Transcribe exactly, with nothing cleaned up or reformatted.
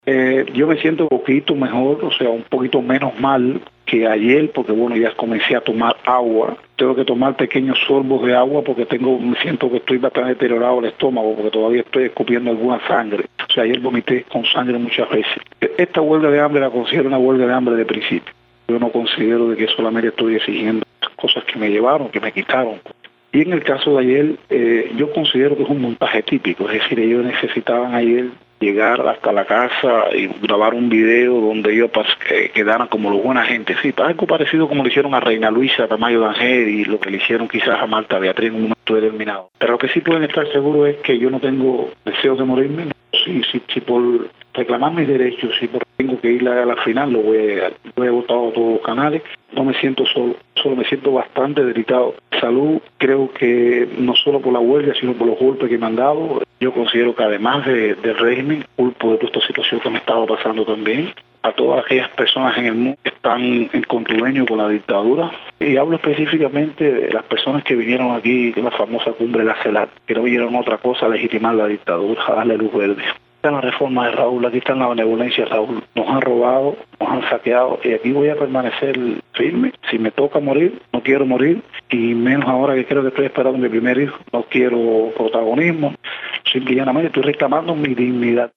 Eh, yo me siento un poquito mejor, o sea, un poquito menos mal que ayer, porque bueno, ya comencé a tomar agua. Tengo que tomar pequeños sorbos de agua porque tengo, me siento que estoy bastante deteriorado el estómago, porque todavía estoy escupiendo alguna sangre. O sea, ayer vomité con sangre muchas veces. Esta huelga de hambre la considero una huelga de hambre de principio. Yo no considero de que solamente estoy exigiendo las cosas que me llevaron, que me quitaron. Y en el caso de ayer, eh, yo considero que es un montaje típico, es decir, ellos necesitaban ayer llegar hasta la casa y grabar un video donde ellos eh, quedaran como los buena gente, sí, algo parecido como le hicieron a Reina Luisa, a Tamayo Danger y lo que le hicieron quizás a Marta Beatriz en un momento determinado. Pero lo que sí pueden estar seguros es que yo no tengo deseo de morirme, si, si, si por reclamar mis derechos, si por tengo que ir a la final, lo voy a, lo he votado a todos los canales, no me siento solo, solo me siento bastante debilitado. Salud, creo que no solo por la huelga, sino por los golpes que me han dado. Yo considero que además de, del régimen, culpo de toda esta situación que me estaba pasando también, a todas aquellas personas en el mundo que están en contubernio con la dictadura. Y hablo específicamente de las personas que vinieron aquí en la famosa cumbre de la CELAC, que no vinieron a otra cosa a legitimar la dictadura, a darle luz verde. Aquí está la reforma de Raúl, aquí está la benevolencia de Raúl. Nos han robado, nos han saqueado y aquí voy a permanecer firme. Si me toca morir, no quiero morir, y menos ahora que creo que estoy esperando mi primer hijo. No quiero protagonismo, simplemente estoy reclamando mi dignidad.